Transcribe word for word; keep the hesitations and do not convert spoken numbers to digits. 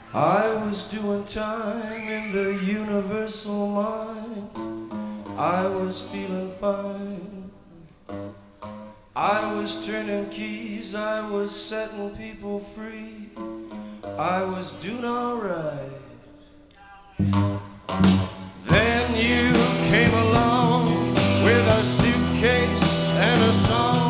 I was doing time in the universal mind. I was feeling fine. I was turning keys, I was setting people free. I was doing alright. Then you came along with a suitcase and a song.